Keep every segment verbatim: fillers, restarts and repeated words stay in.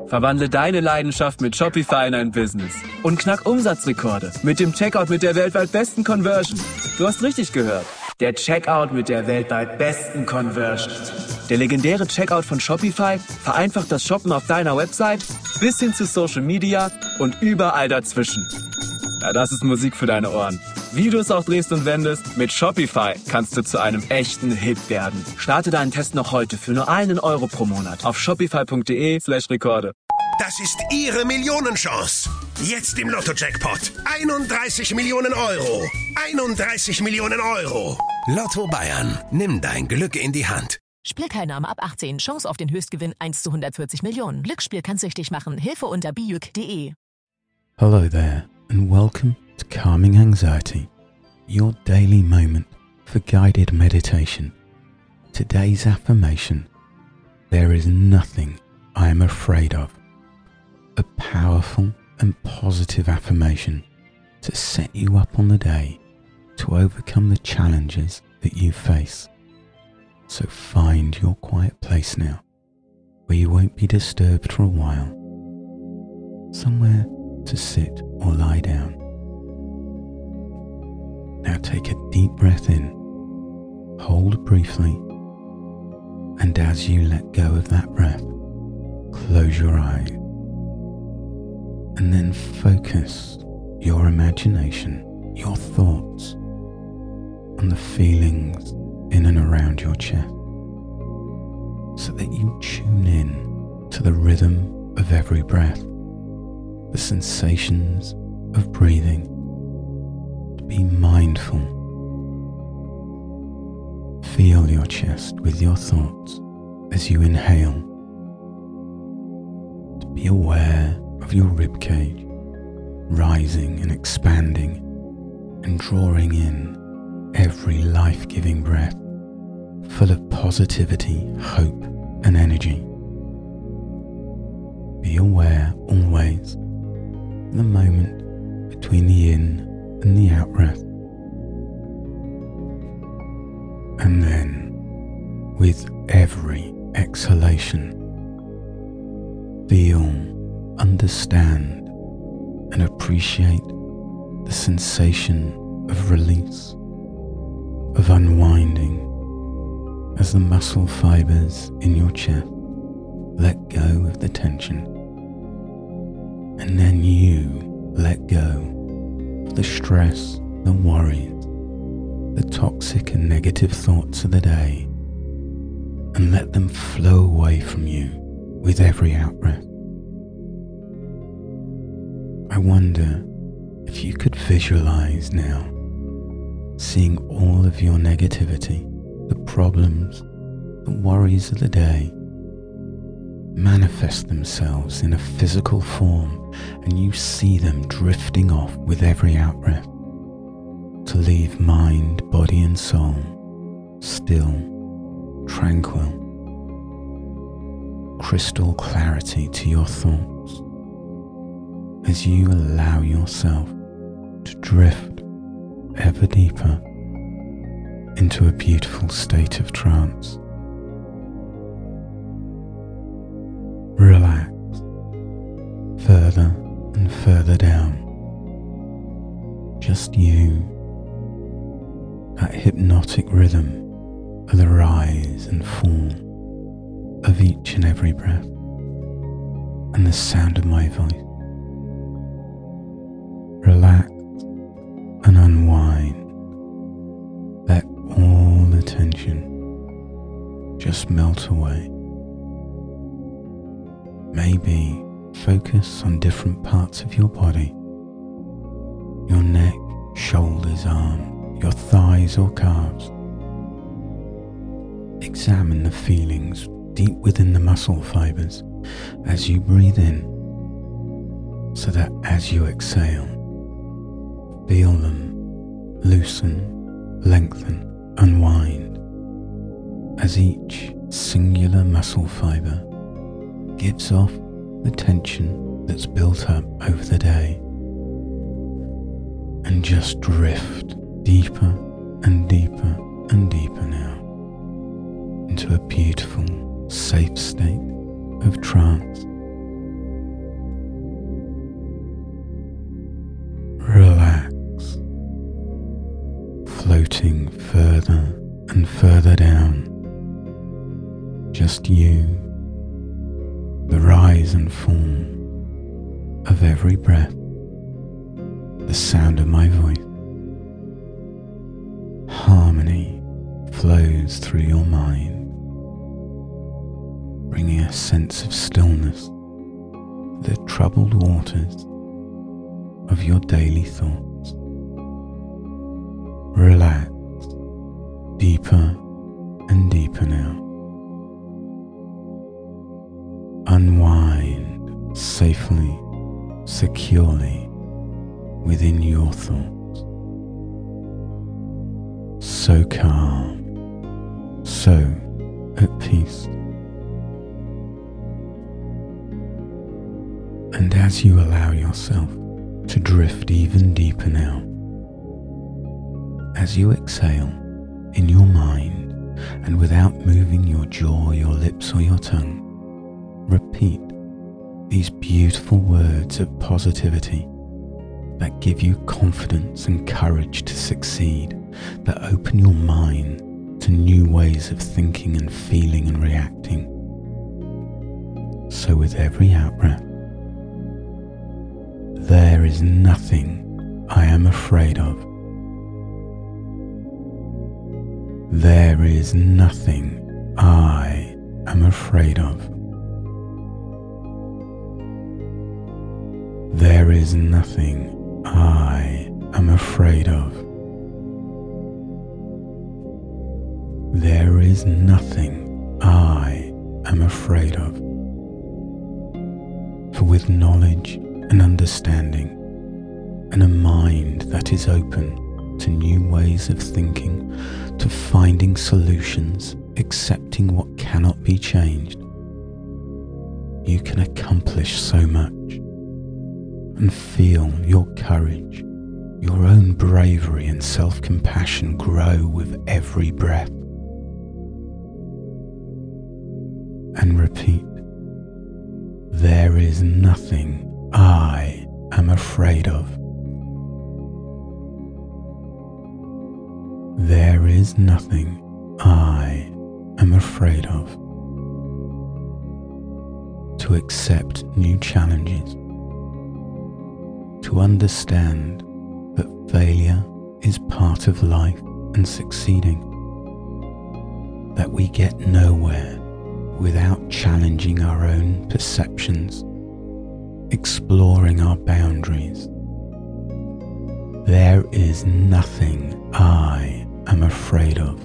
Verwandle deine Leidenschaft mit Shopify in ein Business und knack Umsatzrekorde mit dem Checkout mit der weltweit besten Conversion. Du hast richtig gehört. Der Checkout mit der weltweit besten Conversion. Der legendäre Checkout von Shopify vereinfacht das Shoppen auf deiner Website bis hin zu Social Media und überall dazwischen. Ja, das ist Musik für deine Ohren. Wie du es auch drehst und wendest, mit Shopify kannst du zu einem echten Hit werden. Starte deinen Test noch heute für nur einen Euro pro Monat auf shopify.de slash Rekorde. Das ist Ihre Millionenchance. Jetzt im Lotto-Jackpot. einunddreißig Millionen Euro. einunddreißig Millionen Euro. Lotto Bayern. Nimm dein Glück in die Hand. Spielteilnahme ab achtzehn. Chance auf den Höchstgewinn eins zu hundertvierzig Millionen. Glücksspiel kann süchtig machen. Hilfe unter biuk punkt de. Hello there and welcome to Calming Anxiety, your daily moment for guided meditation. Today's affirmation: there is nothing I am afraid of. A powerful and positive affirmation to set you up on the day to overcome the challenges that you face. So find your quiet place now, where you won't be disturbed for a while. Somewhere to sit or lie down. Now take a deep breath in, hold briefly, and as you let go of that breath, close your eyes. And then focus your imagination, your thoughts, on the feelings in and around your chest, so that you tune in to the rhythm of every breath, the sensations of breathing. To be mindful. Feel your chest with your thoughts as you inhale. To be aware of your ribcage, rising and expanding and drawing in every life-giving breath, full of positivity, hope and energy. Be aware always of the moment between the in and the out breath. And then, with every exhalation, feel, understand and appreciate the sensation of release, of unwinding, as the muscle fibers in your chest let go of the tension. And then you let go of the stress, the worries, the toxic and negative thoughts of the day, and let them flow away from you with every out-breath. I wonder if you could visualize now, seeing all of your negativity, the problems, the worries of the day, manifest themselves in a physical form, and you see them drifting off with every out-breath, to leave mind, body and soul still, tranquil, crystal clarity to your thoughts as you allow yourself to drift ever deeper into a beautiful state of trance. Relax further and further down. Just you, that hypnotic rhythm of the rise and fall of each and every breath, and the sound of my voice. Relax and unwind. Let all the tension just melt away. Maybe focus on different parts of your body, your neck, shoulders, arm, your thighs or calves. Examine the feelings deep within the muscle fibers as you breathe in, so that as you exhale, feel them loosen, lengthen, unwind, as each singular muscle fiber gives off the tension that's built up over the day, and just drift deeper and deeper and deeper now into a beautiful, safe state of trance, floating further and further down. Just you, the rise and fall of every breath, the sound of my voice. Harmony flows through your mind, bringing a sense of stillness to the troubled waters of your daily thoughts. Relax deeper and deeper now. Unwind safely, securely within your thoughts. So calm, so at peace. And as you allow yourself to drift even deeper now, as you exhale in your mind and without moving your jaw, your lips or your tongue, repeat these beautiful words of positivity that give you confidence and courage to succeed, that open your mind to new ways of thinking and feeling and reacting. So with every out-breath, there is nothing I am afraid of. There is nothing I am afraid of. There is nothing I am afraid of. There is nothing I am afraid of. For with knowledge and understanding and a mind that is open to new ways of thinking, to finding solutions, accepting what cannot be changed, you can accomplish so much and feel your courage, your own bravery and self-compassion grow with every breath. And repeat, there is nothing I am afraid of. There is nothing I am afraid of. To accept new challenges, to understand that failure is part of life and succeeding, that we get nowhere without challenging our own perceptions, exploring our boundaries. There is nothing I am afraid of.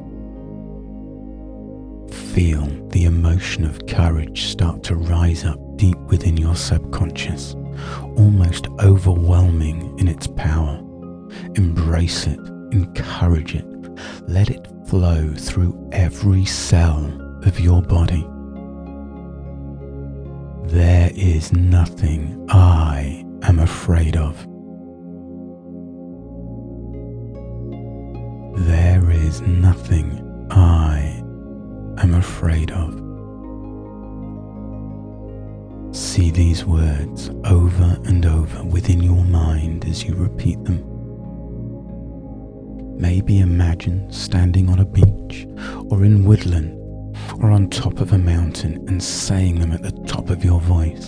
Feel the emotion of courage start to rise up deep within your subconscious, almost overwhelming in its power. Embrace it, encourage it, let it flow through every cell of your body. There is nothing I am afraid of. There is nothing I am afraid of. See these words over and over within your mind as you repeat them. Maybe imagine standing on a beach or in woodland or on top of a mountain and saying them at the top of your voice.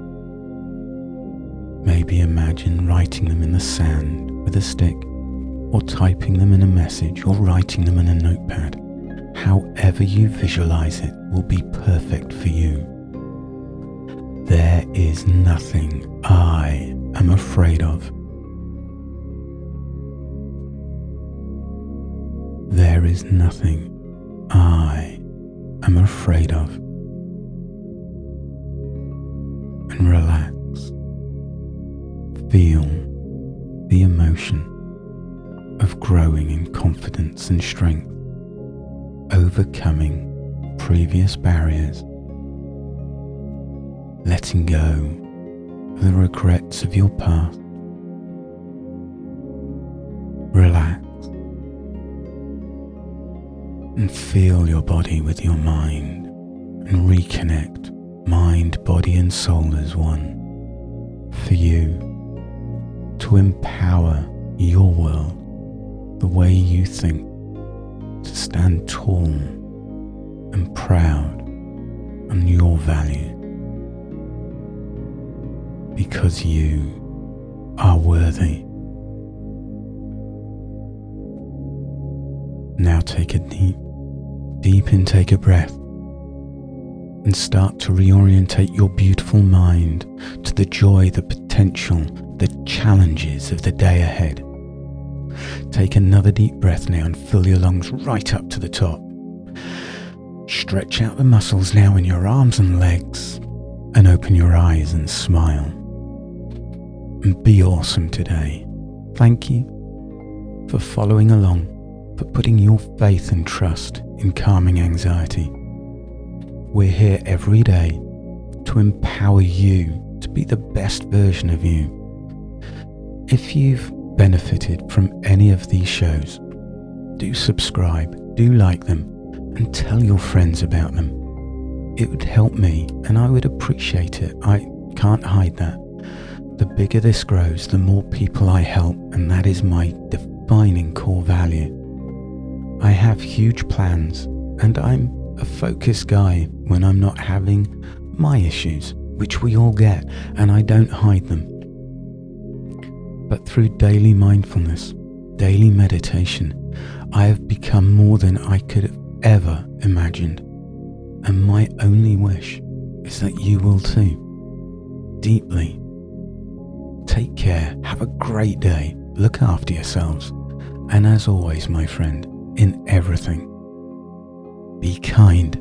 Maybe imagine writing them in the sand with a stick, or typing them in a message, or writing them in a notepad. However you visualize it will be perfect for you. There is nothing I am afraid of. There is nothing I am afraid of. And relax. Feel the emotion of growing in confidence and strength, overcoming previous barriers, letting go of the regrets of your past. Relax and feel your body with your mind and reconnect mind, body and soul as one, for you to empower your world the way you think, to stand tall and proud on your value, because you are worthy. Now take a deep, deep intake of breath and start to reorientate your beautiful mind to the joy, the potential, the challenges of the day ahead. Take another deep breath now and fill your lungs right up to the top. Stretch out the muscles now in your arms and legs and open your eyes and smile. And be awesome today. Thank you for following along, for putting your faith and trust in Calming Anxiety. We're here every day to empower you to be the best version of you. If you've benefited from any of these shows, do subscribe, do like them, and tell your friends about them. It would help me and I would appreciate it. I can't hide that. The bigger this grows, the more people I help, and that is my defining core value. I have huge plans, and I'm a focused guy when I'm not having my issues, which we all get, and I don't hide them. But through daily mindfulness, daily meditation, I have become more than I could have ever imagined. And my only wish is that you will too. Deeply. Take care, have a great day, look after yourselves, and as always, my friend, in everything, be kind.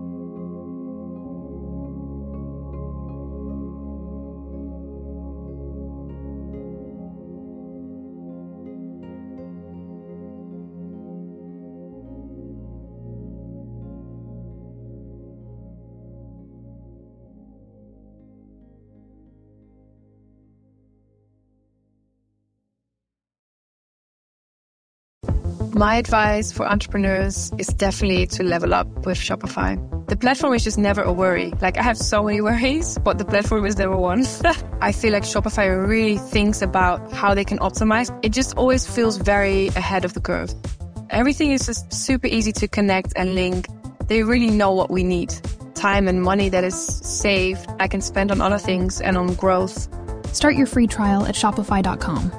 My advice for entrepreneurs is definitely to level up with Shopify. The platform is just never a worry. Like, I have so many worries, but the platform is never one. I feel like Shopify really thinks about how they can optimize. It just always feels very ahead of the curve. Everything is just super easy to connect and link. They really know what we need. Time and money that is saved, I can spend on other things and on growth. Start your free trial at shopify dot com.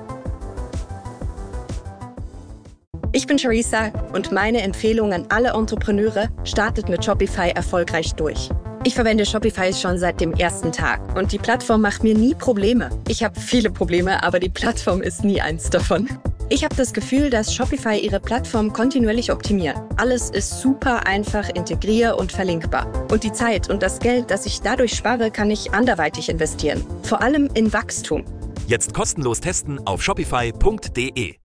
Ich bin Charissa und meine Empfehlung an alle Entrepreneure: startet mit Shopify erfolgreich durch. Ich verwende Shopify schon seit dem ersten Tag und die Plattform macht mir nie Probleme. Ich habe viele Probleme, aber die Plattform ist nie eins davon. Ich habe das Gefühl, dass Shopify ihre Plattform kontinuierlich optimiert. Alles ist super einfach integrier- und verlinkbar. Und die Zeit und das Geld, das ich dadurch spare, kann ich anderweitig investieren. Vor allem in Wachstum. Jetzt kostenlos testen auf shopify punkt de.